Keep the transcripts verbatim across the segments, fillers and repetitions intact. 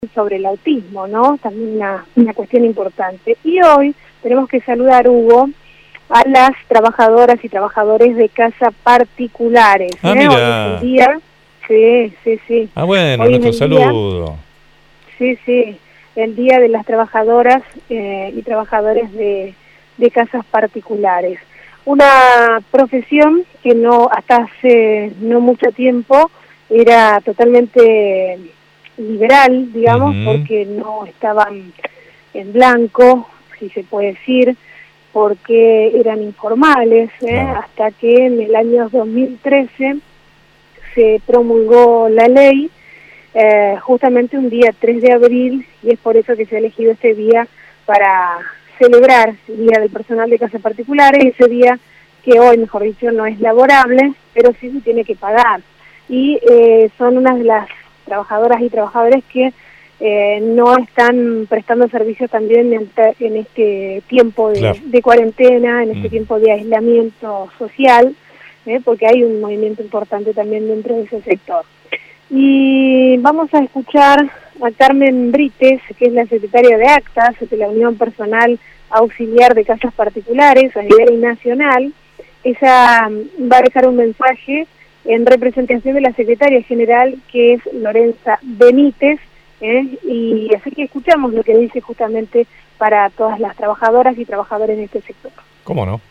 sobre el autismo, ¿no? También una, una cuestión importante. Y hoy tenemos que saludar, Hugo, a las trabajadoras y trabajadores de casa particulares. Ah, ¿eh? mira. Hoy es el día, sí, sí, sí. Ah, bueno, Hoy nuestro es el día, saludo. sí, sí, el día de las trabajadoras eh, y trabajadores de, de casas particulares. Una profesión que no hasta hace no mucho tiempo era totalmente liberal, digamos, Uh-huh. porque no estaban en blanco, si se puede decir, porque eran informales, ¿eh? Claro. Hasta que en el año dos mil trece se promulgó la ley, eh, justamente un día tres de abril, y es por eso que se ha elegido este día para celebrar el Día del Personal de Casas Particulares, ese día que hoy, mejor dicho, no es laborable, pero sí se tiene que pagar. Y eh, son unas de las trabajadoras y trabajadores que eh, no están prestando servicios también en, en este tiempo de, Claro. de cuarentena, en este Mm. tiempo de aislamiento social, ¿eh? Porque hay un movimiento importante también dentro de ese sector. Y vamos a escuchar a Carmen Brites, que es la secretaria de Actas de la Unión Personal Auxiliar de Casas Particulares a nivel nacional. Ella va a dejar un mensaje en representación de la secretaria general, que es Lorenza Benítez, ¿eh? Y así que escuchamos lo que dice justamente para todas las trabajadoras y trabajadores de este sector. ¿Cómo no?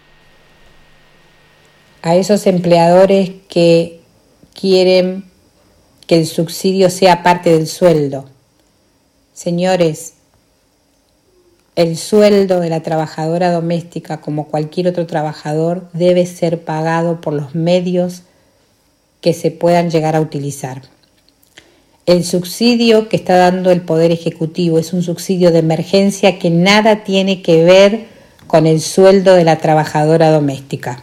A esos empleadores que quieren que el subsidio sea parte del sueldo. Señores, el sueldo de la trabajadora doméstica, como cualquier otro trabajador, debe ser pagado por los medios que se puedan llegar a utilizar. El subsidio que está dando el Poder Ejecutivo es un subsidio de emergencia que nada tiene que ver con el sueldo de la trabajadora doméstica,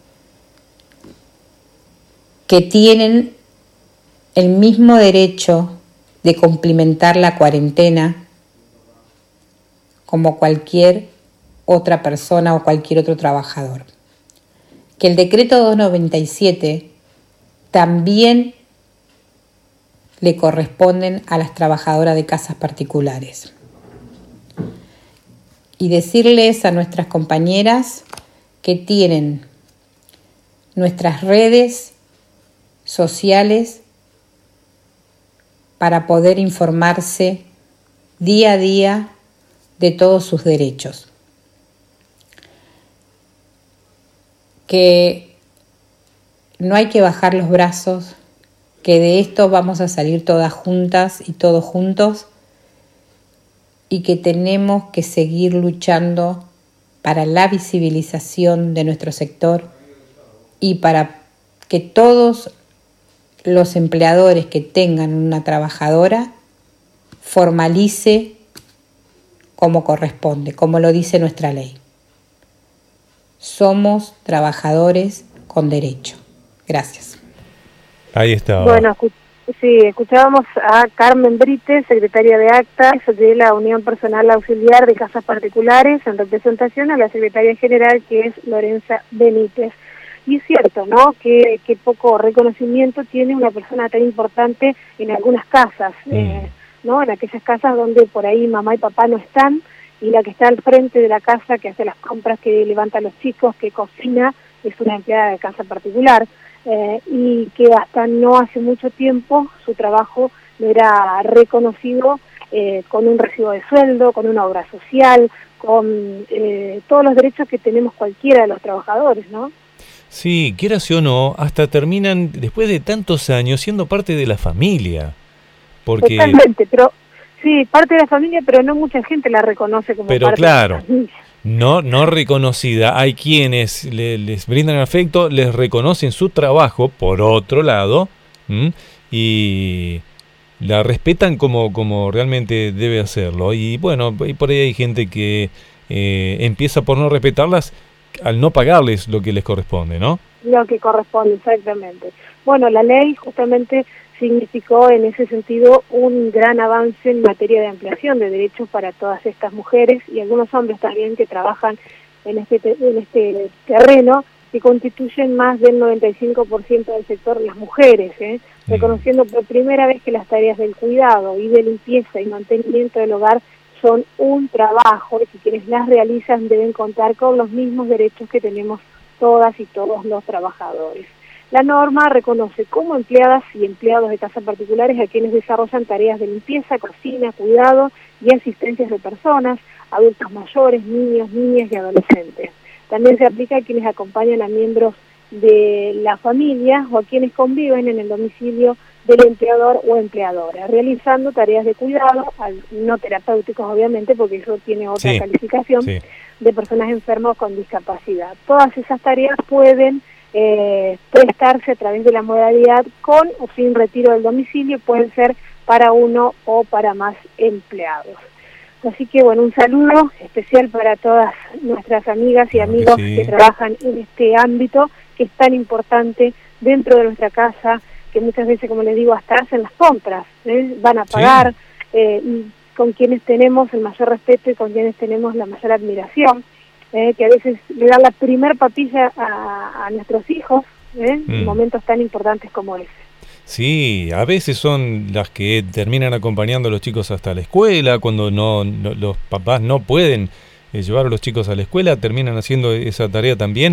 que tienen el mismo derecho de cumplimentar la cuarentena como cualquier otra persona o cualquier otro trabajador. Que el decreto doscientos noventa y siete también le corresponden a las trabajadoras de casas particulares. Y decirles a nuestras compañeras que tienen nuestras redes sociales para poder informarse día a día de todos sus derechos. Que no hay que bajar los brazos, que de esto vamos a salir todas juntas y todos juntos, y que tenemos que seguir luchando para la visibilización de nuestro sector y para que todos los empleadores que tengan una trabajadora formalice como corresponde, como lo dice nuestra ley. Somos trabajadores con derecho. Gracias. Ahí está. Bueno, escu sí, escuchábamos a Carmen Brites, secretaria de Actas de la Unión Personal Auxiliar de Casas Particulares, en representación a la secretaria general, que es Lorenza Benítez. Y es cierto, ¿no?, que, que poco reconocimiento tiene una persona tan importante en algunas casas, mm. eh, ¿no?, en aquellas casas donde por ahí mamá y papá no están, y la que está al frente de la casa, que hace las compras, que levanta a los chicos, que cocina, es una empleada de casa particular, eh, y que hasta no hace mucho tiempo su trabajo no era reconocido eh, con un recibo de sueldo, con una obra social, con eh, todos los derechos que tenemos cualquiera de los trabajadores, ¿no? Sí, quieras o no, hasta terminan, después de tantos años, siendo parte de la familia. Porque... Totalmente, pero sí, parte de la familia, pero no mucha gente la reconoce como pero parte claro, de la familia. No, no reconocida. Hay quienes le, les brindan afecto, les reconocen su trabajo, por otro lado, ¿m? y la respetan como, como realmente debe hacerlo. Y bueno, y por ahí hay gente que eh, empieza por no respetarlas al no pagarles lo que les corresponde, ¿no? Lo que corresponde, exactamente. Bueno, la ley justamente significó en ese sentido un gran avance en materia de ampliación de derechos para todas estas mujeres y algunos hombres también que trabajan en este, te en este terreno, que constituyen más del noventa y cinco por ciento del sector las mujeres, ¿eh? reconociendo por primera vez que las tareas del cuidado y de limpieza y mantenimiento del hogar son un trabajo y que quienes las realizan deben contar con los mismos derechos que tenemos todas y todos los trabajadores. La norma reconoce como empleadas y empleados de casas particulares a quienes desarrollan tareas de limpieza, cocina, cuidado y asistencias de personas, adultos mayores, niños, niñas y adolescentes. También se aplica a quienes acompañan a miembros de la familia o a quienes conviven en el domicilio del empleador o empleadora, realizando tareas de cuidado, no terapéuticos obviamente, porque eso tiene otra sí, calificación, sí. de personas enfermas con discapacidad. Todas esas tareas pueden eh, prestarse a través de la modalidad con o sin retiro del domicilio, pueden ser para uno o para más empleados. Así que bueno, un saludo especial para todas nuestras amigas y claro amigos que, sí. que trabajan en este ámbito que es tan importante dentro de nuestra casa, que muchas veces, como les digo, hasta hacen las compras, ¿eh? Van a pagar, sí. eh, y con quienes tenemos el mayor respeto y con quienes tenemos la mayor admiración, eh, que a veces le dan la primer papilla a, a nuestros hijos, ¿eh? mm. en momentos tan importantes como ese. Sí, a veces son las que terminan acompañando a los chicos hasta la escuela, cuando no, no los papás no pueden eh, llevar a los chicos a la escuela, terminan haciendo esa tarea también,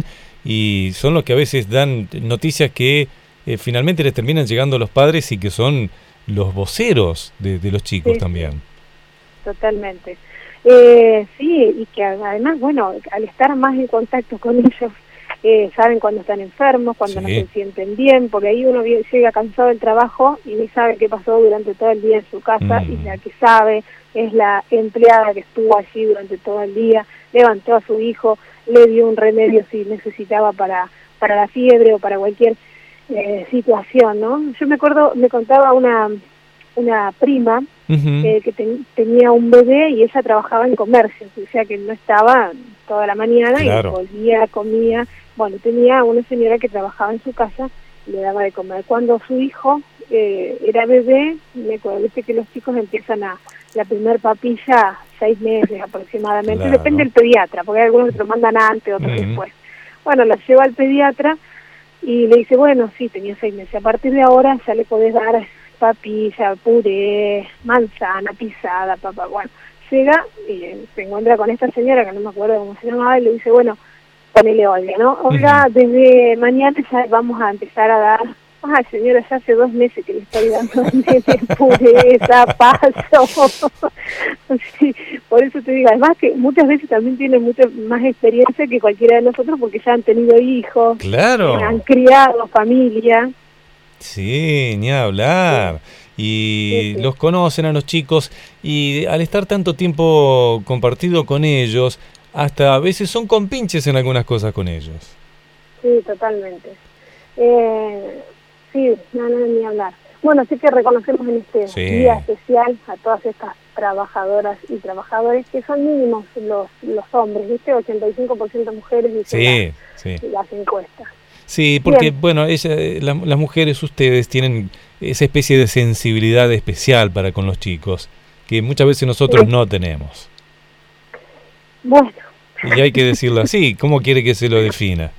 y son los que a veces dan noticias que eh, finalmente les terminan llegando a los padres y que son los voceros de, de los chicos sí, también. Sí, totalmente. Eh, sí, y que además, bueno, al estar más en contacto con ellos, Eh, saben cuando están enfermos, cuando sí. no se sienten bien, porque ahí uno llega cansado del trabajo y ni sabe qué pasó durante todo el día en su casa, mm. y la que sabe es la empleada que estuvo allí durante todo el día, levantó a su hijo, le dio un remedio si necesitaba para, para la fiebre o para cualquier eh, situación, ¿no? Yo me acuerdo, me contaba una, una prima uh-huh. eh, que ten, tenía un bebé y ella trabajaba en comercio, o sea que no estaba toda la mañana claro. y volvía, comía. Bueno, tenía una señora que trabajaba en su casa y le daba de comer. Cuando su hijo eh, era bebé, me acuerdo, viste que los chicos empiezan a la primer papilla seis meses aproximadamente, claro. depende del pediatra, porque hay algunos que lo mandan antes, otros uh-huh. después. Bueno, la lleva al pediatra y le dice, bueno, sí, tenía seis meses, a partir de ahora ya le podés dar papilla, puré, manzana, pisada, papá. Bueno, llega y se encuentra con esta señora, que no me acuerdo cómo se llamaba, y le dice, bueno, ponele Olga, ¿no? Olga, uh-huh. desde mañana ya vamos a empezar a dar, ah, señora, ya hace dos meses que le estoy dando pureza, paso. Sí, por eso te digo, además que muchas veces también tienen mucha más experiencia que cualquiera de nosotros porque ya han tenido hijos, claro. han criado familia. Sí, ni hablar. Y sí, sí. los conocen a los chicos y al estar tanto tiempo compartido con ellos, hasta a veces son compinches en algunas cosas con ellos. Sí, totalmente. Eh, sí, no, no, ni hablar. Bueno, así que reconocemos en este sí. día especial a todas estas trabajadoras y trabajadores que son mínimos los los hombres, ¿viste? ochenta y cinco por ciento mujeres, dicen sí, las, sí. las encuestas. Sí, porque, Bien. bueno, ella, la, las mujeres, ustedes, tienen esa especie de sensibilidad especial para con los chicos, que muchas veces nosotros sí. no tenemos. Bueno. Y hay que decirlo así, ¿cómo quiere que se lo defina?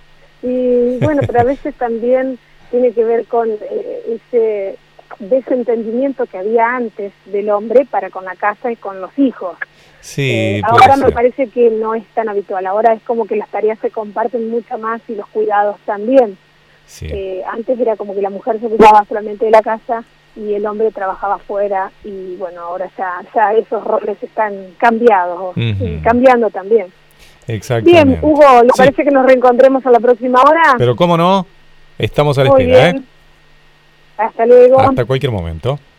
Y bueno, pero a veces también tiene que ver con eh, ese desentendimiento que había antes del hombre para con la casa y con los hijos. Sí, eh, ahora me parece que no es tan habitual, ahora es como que las tareas se comparten mucho más y los cuidados también. Sí. Eh, antes era como que la mujer se ocupaba solamente de la casa y el hombre trabajaba afuera y bueno, ahora ya, ya esos roles están cambiados, uh-huh. cambiando también. Exactamente. Bien, Hugo, ¿le sí. parece que nos reencontremos a la próxima hora? Pero cómo no, estamos a la Muy espera, bien. ¿eh? Hasta luego. Hasta cualquier momento.